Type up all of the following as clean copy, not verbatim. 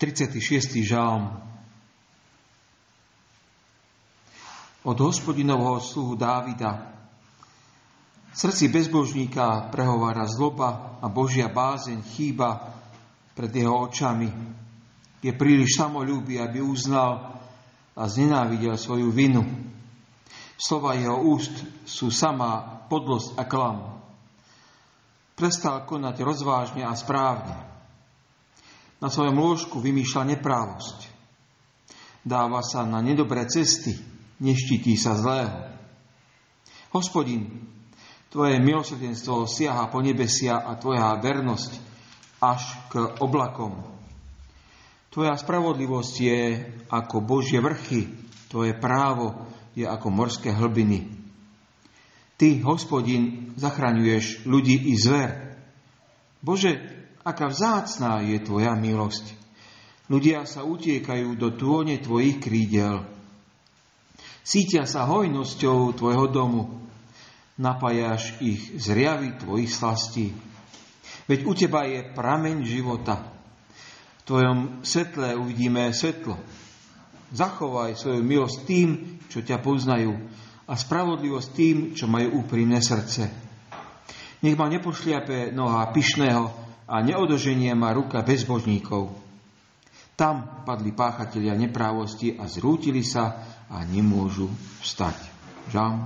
36. žalm. Od Hospodinovho sluhu Dávida. V srdci bezbožníka prehovára zloba a Božia bázeň chýba pred jeho očami. Je príliš samoľúbý, aby uznal a znenávidel svoju vinu. Slova jeho úst sú samá podlosť a klam. Prestal konať rozvážne a správne. Na svojom lôžku vymýšľa neprávosť. Dáva sa na nedobré cesty, neštítí sa zlého. Hospodin, tvoje milosrdenstvo siaha po nebesia a tvoja vernosť až k oblakom. Tvoja spravodlivosť je ako Božie vrchy, tvoje právo je ako morské hlbiny. Ty, Hospodin, zachraňuješ ľudí i zver. Bože, aká vzácná je tvoja milosť. Ľudia sa utiekajú do tône tvojich krídel. Sítia sa hojnosťou tvojho domu. Napájaš ich z riavy tvojich slastí. Veď u teba je prameň života. V tvojom svetle uvidíme svetlo. Zachovaj svoju milosť tým, čo ťa poznajú, a spravodlivosť tým, čo majú úprimné srdce. Nech ma nepošliape noha pyšného a neodoženie ma ruka bezbožníkov. Tam padli páchatelia neprávosti a zrútili sa a nemôžu vstať. Žalm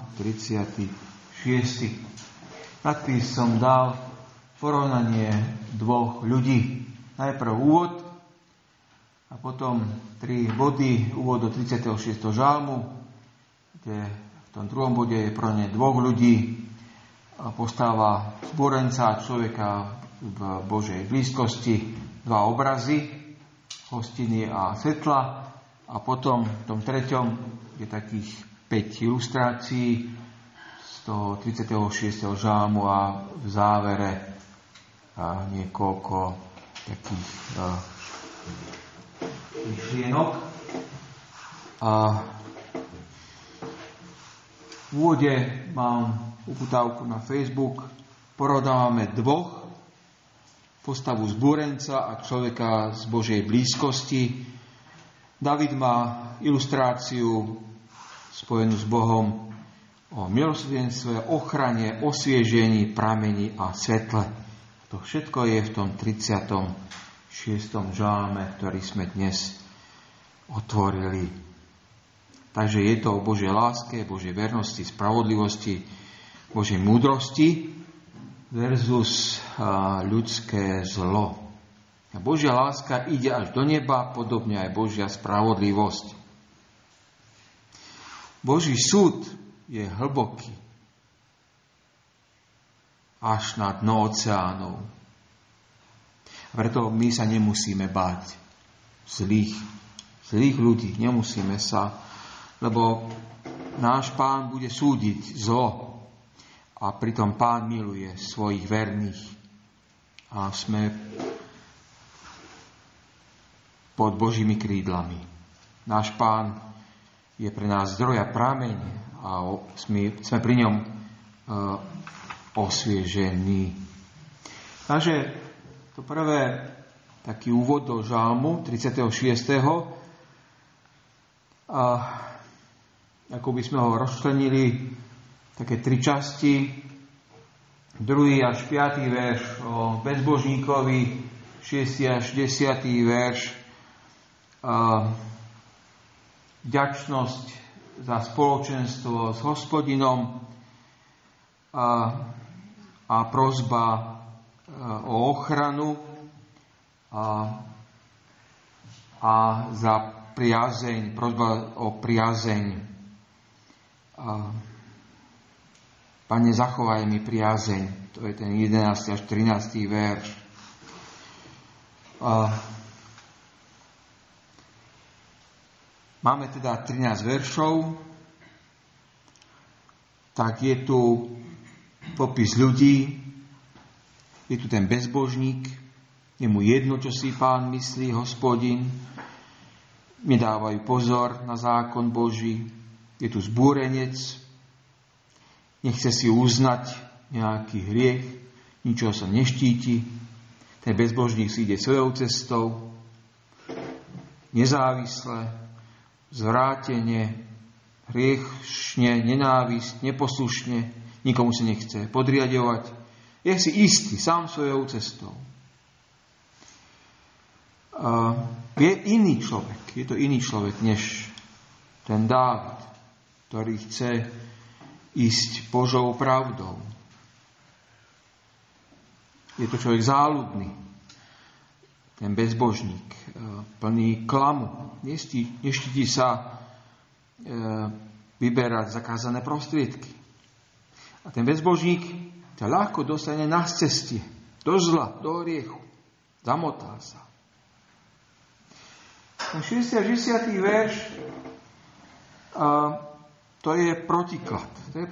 36. Nadpis som dal porovnanie dvoch ľudí. Najprv úvod a potom 3 body. Úvod do 36. žalmu, kde v tom druhom bode je porovnanie dvoch ľudí. Postava zbúrenca človeka v Božej blízkosti, 2 obrazy, hostiny a svetla, a potom v tom treťom je takých 5 ilustrácií z toho 36. žalmu a v závere niekoľko takých myšlienok. V úvode mám uputávku na Facebook, porovnávame dvoch, postavu zbúrenca a človeka z Božej blízkosti. David má ilustráciu spojenú s Bohom o milosrdenstve, ochrane, osviežení, pramení a svetle. To všetko je v tom 36. žalme, ktorý sme dnes otvorili. Takže je to o Božej láske, Božej vernosti, spravodlivosti, Božej múdrosti versus ľudské zlo. A Božia láska ide až do neba, podobne aj Božia spravodlivosť. Boží súd je hlboký, až na dno oceánov. A preto my sa nemusíme báť zlých ľudí, nemusíme sa, lebo náš Pán bude súdiť zlo. A pritom Pán miluje svojich verných. A sme pod Božími krídlami. Náš Pán je pre nás zdroj a prameň a sme pri ňom osviežení. Takže to prvé, taký úvod do žalmu 36. A ako by sme ho rozčlenili také 3 časti. 2. až 5. verš o bezbožníkovi, 6. až 10. verš vďačnosť za spoločenstvo s Hospodinom a prosba o ochranu a za priazeň, prosba o priazeň. Pane, zachovaj mi priazeň. To je ten 11. až 13. verš. Máme teda 13 veršov. Tak je tu popis ľudí. Je tu ten bezbožník. Je mu jedno, čo si Pán myslí, Hospodin. Nedávajú pozor na zákon Boží. Je tu zbúrenec. Nechce si uznať nejaký hriech, ničoho sa neštíti. Ten bezbožník si ide svojou cestou. nezávisle, zvrátene, hriešne, nenávisť, neposlušne, nikomu sa nechce podriadovať. Je si istý, sám svojou cestou. Je iný človek, je to iný človek, než ten Dávid, ktorý chce ísť Božou pravdou. Je to človek záľudný, ten bezbožník, plný klamu. Neštítí sa vyberať zakázané prostriedky. A ten bezbožník ťa ľahko dostane na ceste, do zla, do hriechu. Zamotá sa. Ten 6. a 10. verš to je protiklad.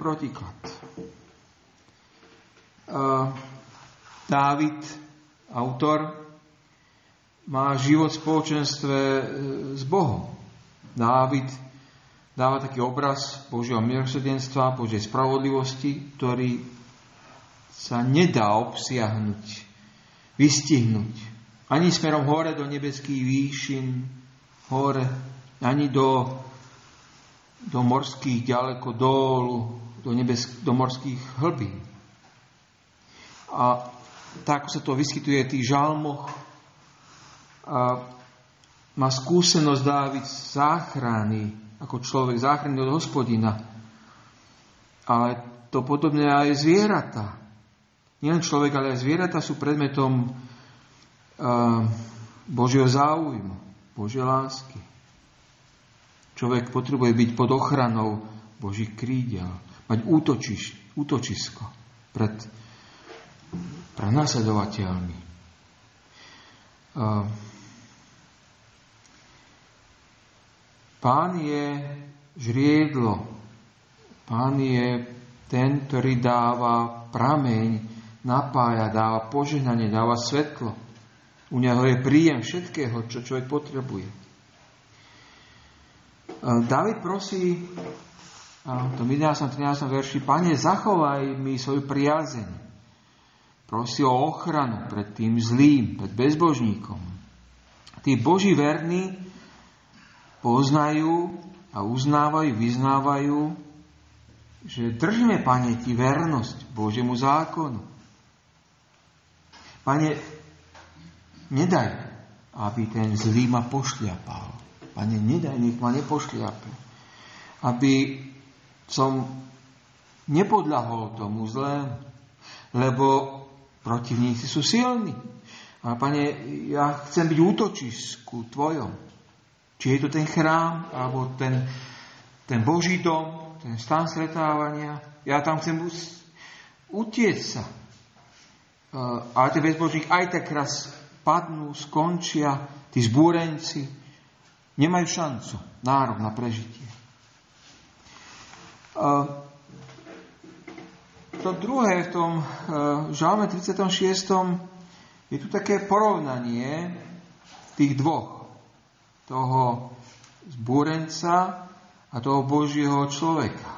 Dávid, autor, má život v spoločenstve s Bohom. Dávid dáva taký obraz Božieho milosrdenstva, Božej spravodlivosti, ktorý sa nedá obsiahnuť, vystihnúť. Ani smerom hore do nebeských výšin, hore, ani do morských ďaleko dolu, do morských hlbín. A tak, ako sa to vyskytuje v tých žalmoch, má skúsenosť Dávid záchrany, ako človek záchrany od Hospodina. Ale to podobné aj zvieratá. Nielen človek, ale aj zvieratá sú predmetom Božieho záujmu, Božej lásky. Človek potrebuje byť pod ochranou Božích krídel, mať útočisko pred nasledovateľmi. Pán je žriedlo. Pán je ten, ktorý dáva prameň, napája, dáva požehnanie, dáva svetlo. U neho je príjem všetkého, čo človek potrebuje. Dávid prosí v tom 11. 13. verši: Pane, zachovaj mi svoju priazeň. Prosí o ochranu pred tým zlým, pred bezbožníkom. Tí Boží verní poznajú a uznávajú, vyznávajú, že držíme, Pane, ti vernosť Božiemu zákonu. Pane, nedaj, aby ten zlý ma pošliapal. Pane, nedaj, nech ma nepošliape. Aby som nepodľahol tomu zlému, lebo protivníci sú silní. A Pane, ja chcem byť útočisku Tvojom. Či je to ten chrám, alebo ten Boží dom, ten stan stretávania. Ja tam chcem utiecť sa. Ale ten bezbožník aj tak raz padnú, skončia, tí zbúrenci nemajú šancu, nárok na prežitie. To druhé v tom žalme 36. je tu také porovnanie tých dvoch. Toho zbúrenca a toho Božieho človeka.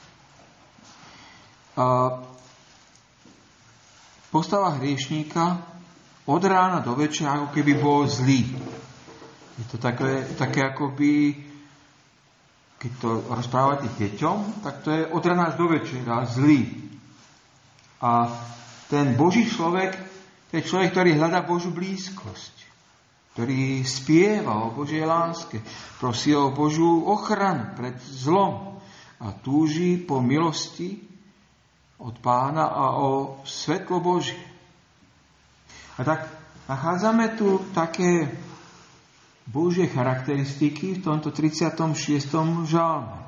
Postava hriešníka od rána do večera ako keby bol zlý. Je to také akoby, keď to rozprávate deťom, tak to je od rána až do večera zlý. A ten Boží človek, to je človek, ktorý hľadá Božiu blízkosť, ktorý spieva o Božej láske, prosí o Božiu ochranu pred zlom a túži po milosti od Pána a o svetlo Božie. A tak nachádzame tu také Božie charakteristiky v tomto 36. žalme.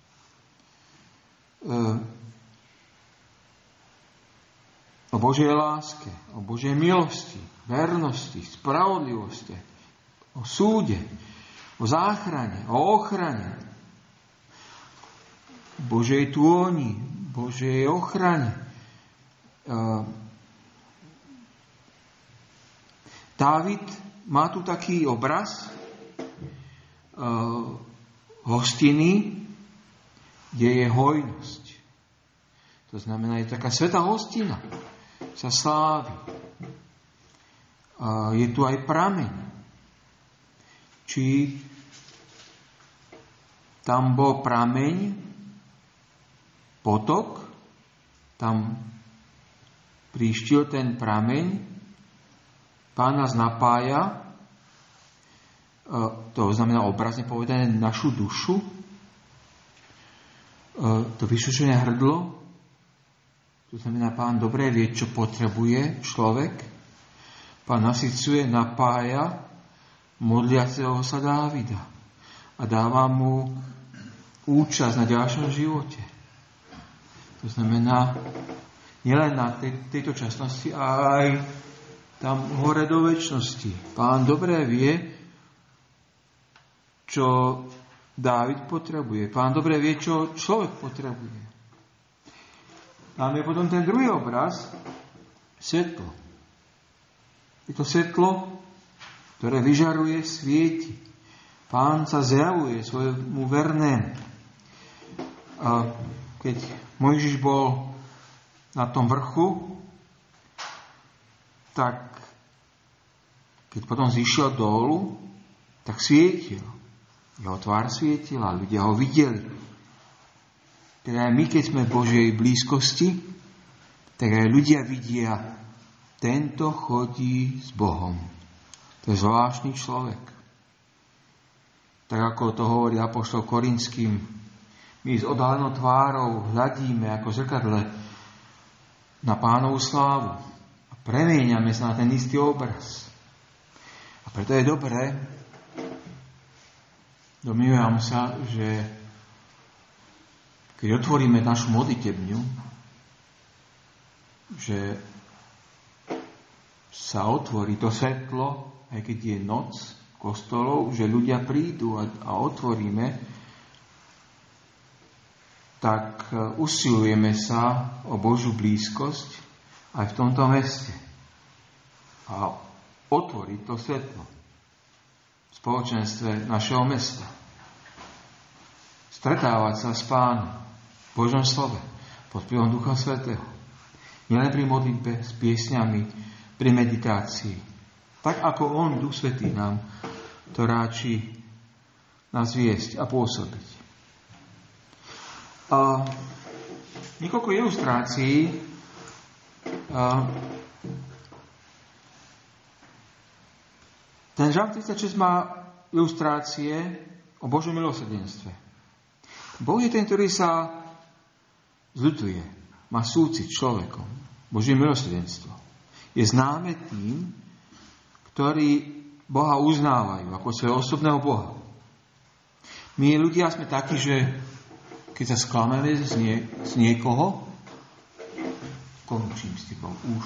O Božej láske, o Božej milosti, vernosti, spravodlivosti, o súde, o záchrane, o ochrane, Božej tôni, Božej ochrane. Dávid má tu taký obraz hostiny, kde je hojnosť. To znamená, je taká svätá hostina, sa slávi. Je tu aj prameň. či tam bol prameň, potok, tam prištil ten prameň, Pán nás napája, to znamená obrazne povedané našu dušu, to vysušené hrdlo, to znamená, Pán dobre vie, čo potrebuje človek. Pán nasycuje, napája modliaceho sa Dávida a dáva mu účasť na ďalšom živote. To znamená, nielen na tejto časnosti, ale aj tam hore do večnosti. Pán dobre vie, čo Dávid potrebuje. Pán dobre vie, čo človek potrebuje. Tam je potom ten druhý obraz, svetlo. Je to svetlo, ktoré vyžaruje, svieti. Pán sa zjavuje svojmu vernému. A keď Mojžiš bol na tom vrchu, tak keď potom zišiel dolu, tak svietil. Jeho tvár svietila, ľudia ho videli. Teda aj my, keď sme v Božej blízkosti, tak aj ľudia vidia, tento chodí s Bohom. To je zvláštny človek. Tak ako to hovorí apoštol Korinským, my s odhalenou tvárou hľadíme ako zrkadle na Pánovu slávu a premieňame sa na ten istý obraz. A preto je dobré, domnievam sa, že keď otvoríme našu modlitebňu, že sa otvorí to svetlo, aj keď je noc kostolov, že ľudia prídu a otvoríme, tak usilujeme sa o Božiu blízkosť aj v tomto meste. A otvoriť to svetlo v spoločenstve našeho mesta. Stretávať sa s Pánom v Božom slove pod vplyvom Ducha Svätého. Nielen pri modlitbe, s piesňami, pri meditácii. Tak ako On, Duch Svätý, nám to ráči nás viesť a pôsobiť. Niekoľko ilustrácií ten Žalm 36 má ilustrácie o Božom milosrdenstve. Boh je ten, ktorý sa zľutuje, má súcit človekom. Božie milosrdenstvo je známe tým, ktorí Boha uznávajú ako svojho osobného Boha. My ľudia sme takí, že keď sa sklameme z niekoho, končím s tým, už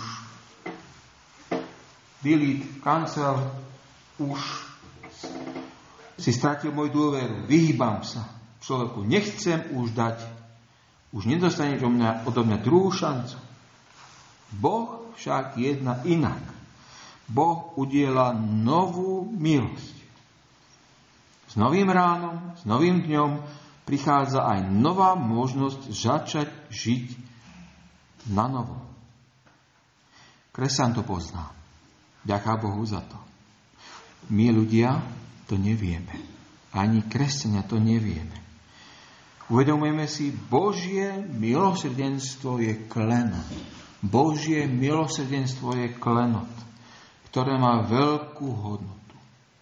delete, cancel, už si stratil moju dôveru, vyhýbam sa človeku, nechcem už dať, už nedostaneš odo mňa druhú šancu. Boh však jedná inak. Boh udiela novú milosť. S novým ránom, s novým dňom prichádza aj nová možnosť začať žiť na novo. Kresťan to pozná. Ďaká Bohu za to. My ľudia to nevieme. Ani kresťania to nevieme. Uvedomujeme si, Božie milosrdenstvo je klenot. Božie milosrdenstvo je klenot, ktoré má veľkú hodnotu.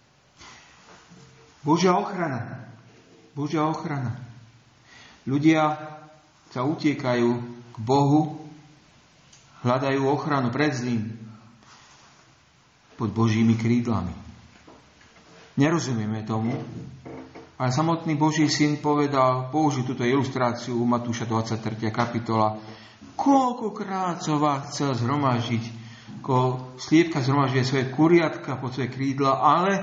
Božia ochrana. Božia ochrana. Ľudia sa utiekajú k Bohu, hľadajú ochranu pred zlým pod Božími krídlami. Nerozumieme tomu, ale samotný Boží syn použil túto ilustráciu u Matúša 23. kapitola. Koľkokrát som vás chcel zhromažiť, ako sliepka zhromažuje svoje kuriatka pod svoje krídla, ale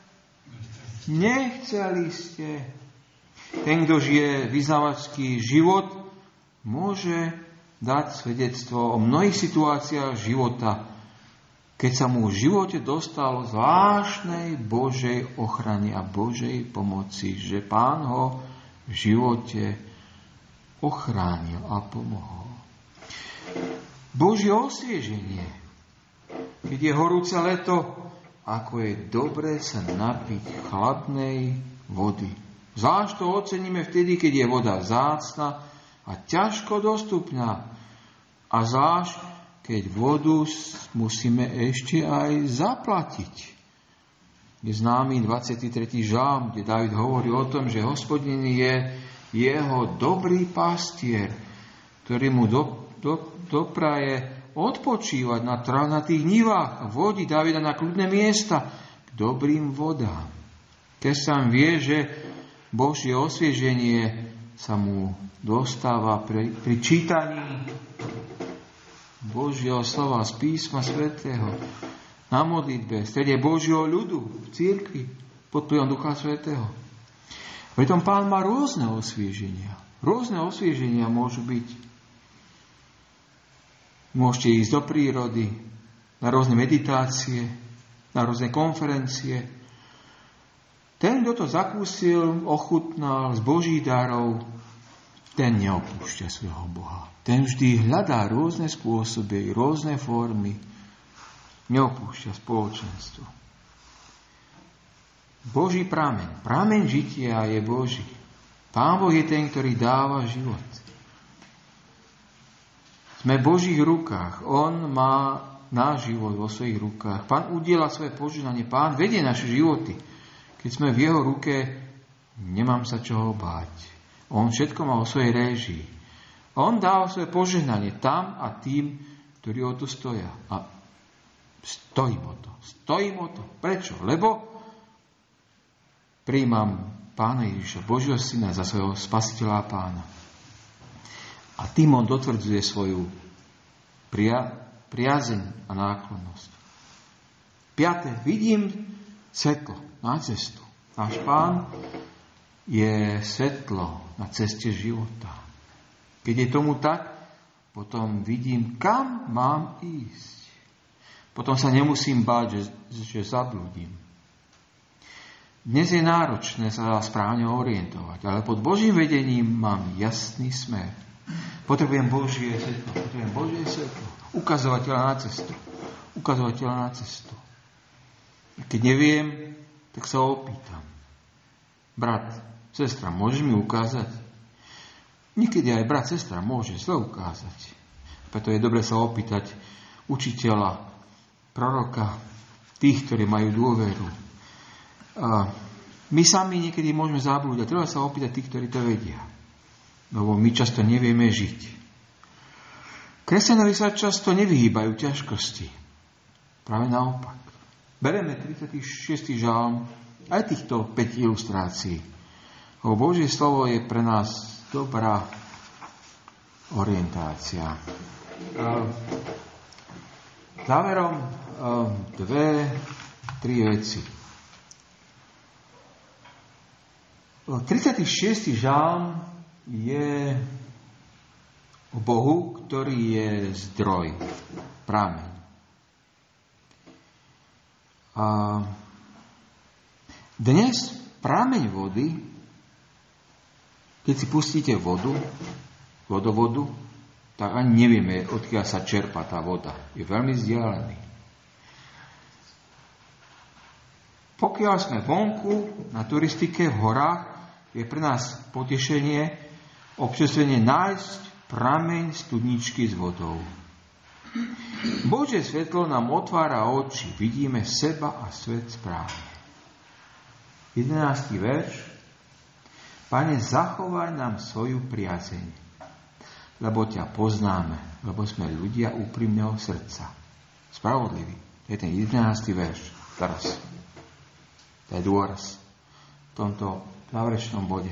nechceli ste. Ten, kto žije vyznavačský život, môže dať svedectvo o mnohých situáciách života, keď sa mu v živote dostalo zvláštnej Božej ochrany a Božej pomoci, že Pán ho v živote ochránil a pomohol. Božie osvieženie, keď je horúce leto ako je dobré sa napiť chladnej vody. Zvlášť to oceníme vtedy, keď je voda vzácna a ťažko dostupná. A zvlášť, keď vodu musíme ešte aj zaplatiť. Je známy 23. žalm, kde Dávid hovorí o tom, že Hospodin je jeho dobrý pastier, ktorý mu dopraje odpočívať na trávnatých nivách a vodí Davida na kľudné miesta k dobrým vodám. Keď sám vie, že Božie osvieženie sa mu dostáva pri čítaní Božieho slova z písma svätého, na modlitbe, v strede Božieho ľudu, v cirkvi, pod vplyvom Ducha Svätého. Pritom Pán má rôzne osvieženia. Rôzne osvieženia môžu byť. Môžete ísť do prírody, na rôzne meditácie, na rôzne konferencie. Ten, kto to zakúsil, ochutnal z Božích darov, ten neopúšťa svojho Boha. Ten vždy hľadá rôzne spôsoby, rôzne formy, neopúšťa spoločenstvo. Boží prameň, prameň žitia je Boží. Pán Boh je ten, ktorý dáva život. Sme v Božích rukách. On má náš život vo svojich rukách. Pán udiela svoje požehnanie. Pán vedie naše životy. Keď sme v jeho ruke, nemám sa čoho báť. On všetko má o svojej réžii. On dáva svoje požehnanie tam a tým, ktorí o to stoja. A stojím o to. Stojím o to. Prečo? Lebo prijímam Pána Ježiša, Božieho Syna, za svojho spasiteľa a Pána. A tým on dotvrdzuje svoju priazeň a náklonnosť. 5. Vidím svetlo na cestu. Náš Pán je svetlo na ceste života. Keď je tomu tak, potom vidím, kam mám ísť. Potom sa nemusím báť, že zablúdim. Dnes je náročné sa správne orientovať, ale pod Božím vedením mám jasný smer. Potrebujem Božie svetlo. Ukazovateľa na cestu. A keď neviem, tak sa opýtam. Brat, sestra, môžeš mi ukázať? Niekedy aj brat, sestra môže zle ukázať. Preto je dobre sa opýtať učiteľa, proroka, tých, ktorí majú dôveru. My sami niekedy môžeme zablúdiť. Treba sa opýtať tých, ktorí to vedia. Lebo my často nevieme žiť. Kresťanovi sa často nevyhýbajú ťažkosti. Práve naopak. Bereme 36. žalm, aj týchto 5 ilustrácií. Lebo Božie slovo je pre nás dobrá orientácia. Záverom 2-3 veci. 36. žalm je o Bohu, ktorý je zdroj, prameň. A dnes prameň vody, keď si pustíte vodovodu, tak ani nevieme, odkiaľ sa čerpa tá voda. Je veľmi vzdialený. Pokiaľ sme vonku na turistike v horách, je pre nás potešenie, občerstvenie nájsť prameň studničky s vodou. Božie svetlo nám otvára oči, vidíme seba a svet správne. 11. verš. Pane, zachovaj nám svoju priazeň, lebo ťa poznáme, lebo sme ľudia úprimného srdca. Spravodlivý. To je ten 11. verš. Teraz. To je dôraz v tomto záverečnom bode.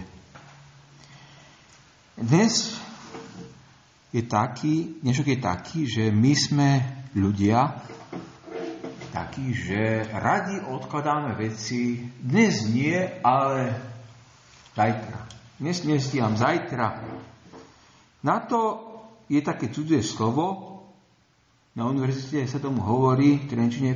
Dnešok je taký, že my sme ľudia takí, že radi odkladáme veci. Dnes nie, ale zajtra. Dnes nestíham, zajtra. Na to je také cudzie slovo, na univerzite sa tomu hovorí v trenčine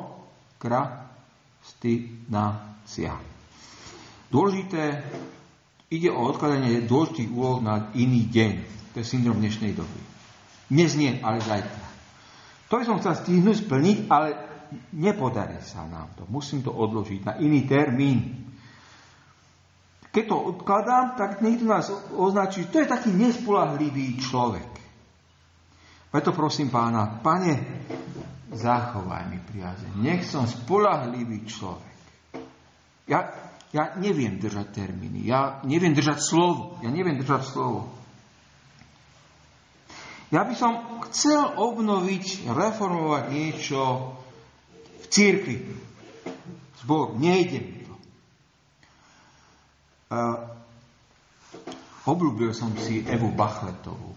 prokrastinácia. Dôležité, ide o odkladanie dôležitých úloh na iný deň. To je syndrom dnešnej doby. Dnes nie, ale zajtra. To by som chcel stihnúť, splniť, ale nepodarí sa nám to. Musím to odložiť na iný termín. Keď to odkladám, tak niekto nás označí, že to je taký nespoľahlivý človek. Preto prosím Pána, Pane, zachovaj mi priazeň. Nech som spoľahlivý človek. Ja neviem držať termíny. Ja neviem držať slovo. Ja by som chcel obnoviť, reformovať niečo v cirkvi. Zbor, nejde mi to. Obľúbil som si Evu Bachletovú.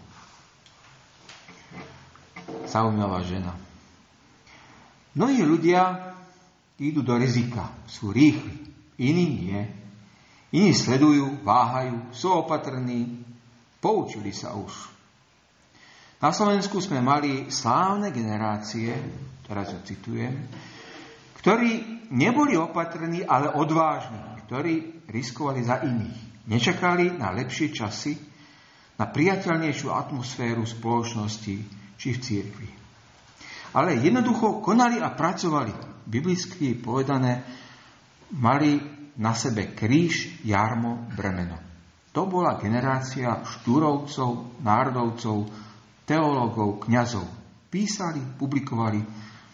Zaujímavá žena. Mnohí ľudia idú do rizika, sú rýchli, iní nie. Iní sledujú, váhajú, sú opatrní, poučili sa už. Na Slovensku sme mali slávne generácie, teraz ho citujem, ktorí neboli opatrní, ale odvážni, ktorí riskovali za iných. Nečakali na lepšie časy, na priateľnejšiu atmosféru spoločnosti či v cirkvi. Ale jednoducho konali a pracovali. Biblicky povedané, mali na sebe kríž, jarmo, bremeno. To bola generácia štúrovcov, národovcov, teológov, kňazov. Písali, publikovali,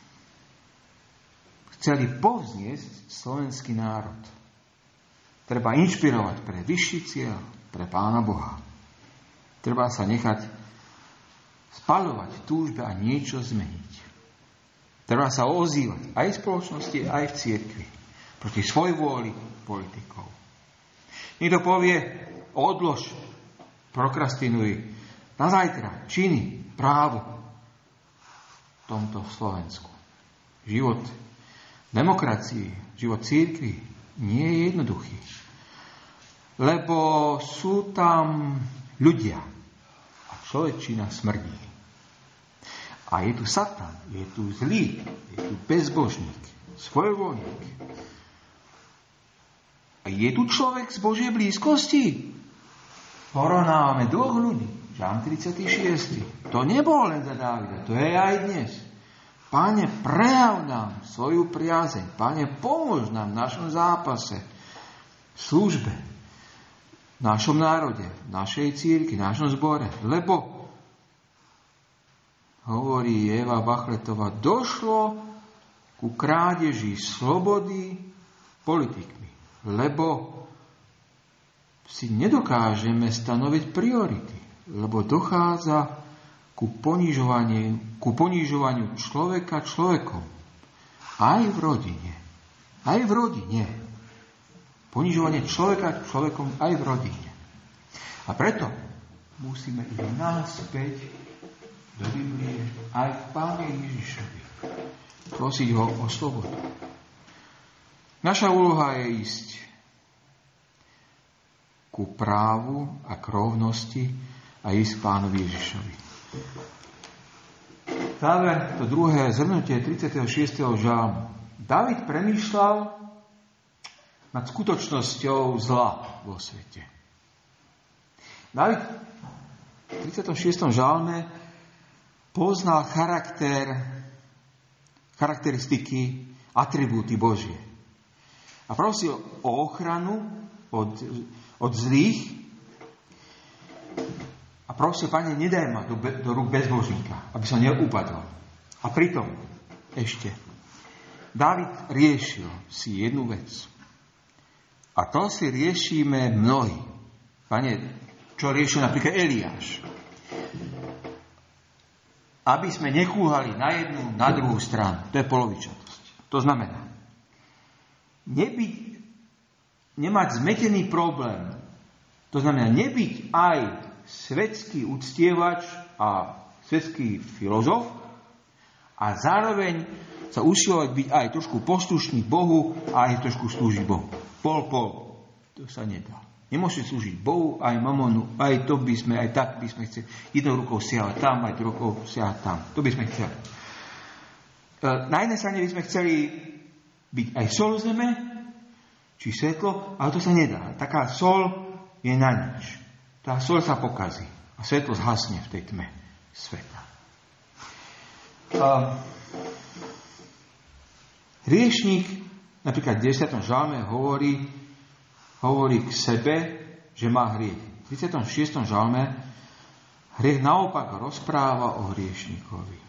chceli povzniesť slovenský národ. Treba inšpirovať pre vyšší cieľ, pre Pána Boha. Treba sa nechať spaľovať v túžbe a niečo zmeniť. Treba sa ozývať aj v spoločnosti, aj v cirkvi. Proti svojvôli politikov. Niekto povie, odlož, prokrastinuj, na zajtra, činy, právo v tomto Slovensku. Život demokracii, život cirkvi nie je jednoduchý. Lebo sú tam ľudia a človečina smrdí. A je tu Satan, je tu zlý, je tu bezbožník, svojvoľník. A je tu človek z Božej blízkosti. Porovnávame dvoch ľudí. Žalm 36. To nebolo len za Dávida, to je aj dnes. Pane, prejav nám svoju priazeň. Pane, pomôž nám v našom zápase, v službe, v našom národe, v našej cirkvi, v našom zbore. Lebo hovorí Eva Bachletová, došlo ku krádeži slobody politikmi, lebo si nedokážeme stanoviť priority, lebo dochádza ku ponižovaniu človeka človekom. Aj v rodine. Aj v rodine. Ponižovanie človeka človekom aj v rodine. A preto musíme ísť naspäť do Biblie aj v Páne Ježišovi. Prosiť ho o slobodu. Naša úloha je ísť ku právu a k rovnosti a ísť k Pánovi Ježišovi. Záver, to druhé zhrnutie 36. žalmu. Dávid premýšľal nad skutočnosťou zla vo svete. Dávid v 36. žalme poznal charakteristiky, atribúty Božie. A prosil o ochranu od zlých a prosil, Pane, nedaj ma do rúk bezbožníka, aby som neupadol. A pritom ešte Dávid riešil si jednu vec. A to si riešime mnohí. Pane, čo riešil napríklad Eliáš. Aby sme nekúhali na jednu, na druhú stranu. To je polovičatosť. To znamená, nemať zmetený problém. To znamená, nebyť aj svetský uctievač a svetský filozof a zároveň sa usilovať byť aj trošku poslušný Bohu a aj trošku slúžiť Bohu. Pol. To sa nedá. Nemôžete slúžiť Bohu, aj mamonu, aj to by sme, aj tak by sme chceli. Jednou rukou siahať tam, aj druhou rukou siahať tam. To by sme chceli. Na jednej strane by sme chceli byť aj sol zeme, či svetlo, ale to sa nedá. Taká sol je na nič. Tá sol sa pokazí a svetlo zhasne v tej tme sveta. Hriešník napríklad v 10. žalme hovorí k sebe, že má hriech. V 36. žalme hriech naopak rozpráva o hriešníkovi.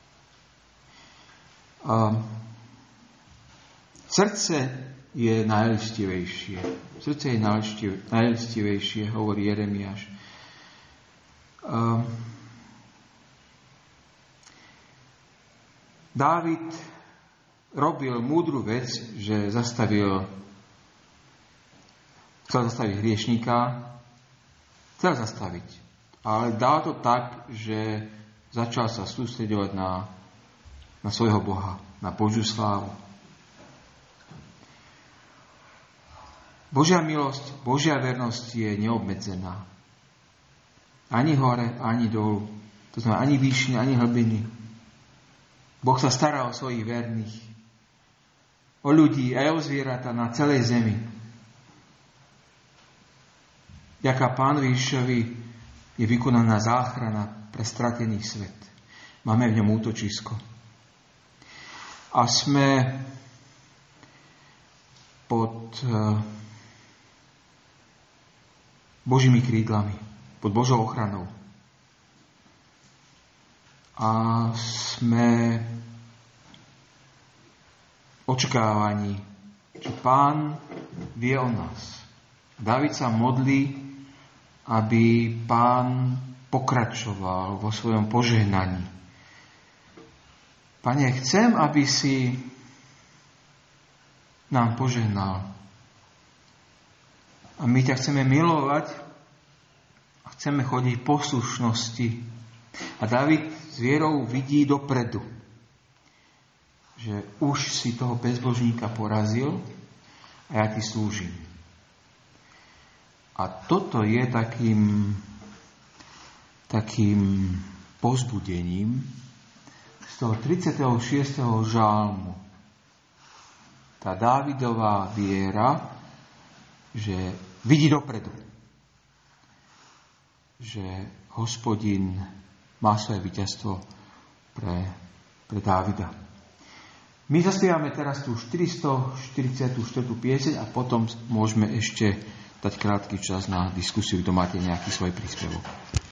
Srdce je najlistivejšie. Srdce je najlistivejšie, hovorí Jeremiáš. Dávid robil múdru vec, že chcel zastaviť hriešníka, ale dal to tak, že začal sa sústreďovať na svojho Boha, na Božiu slávu. Božia milosť, Božia vernosť je neobmedzená. Ani hore, ani dolu. To znamená ani výšiny, ani hlbiny. Boh sa stará o svojich verných. O ľudí aj o zvieratá na celej zemi. Ďaká Pánovi Ježišovi je vykonaná záchrana pre stratený svet. Máme v ňom útočisko. A sme pod Božími krídlami, pod Božou ochranou. A sme očakávaní, že Pán vie o nás. Dávid sa modlí, aby Pán pokračoval vo svojom požehnaní. Pane, chcem, aby si nám požehnal. A my ťa chceme milovať a chceme chodiť v poslušnosti. A Dávid s vierou vidí dopredu, že už si toho bezbožníka porazil a ja ti slúžim. A toto je takým povzbudením z toho 36. žalmu. Tá Dávidová viera, že vidí dopredu, že Hospodin má svoje víťazstvo pre Dávida. My zaspievame teraz tú 444. pieseň a potom môžeme ešte dať krátky čas na diskusiu, kto máte nejaký svoj príspevok.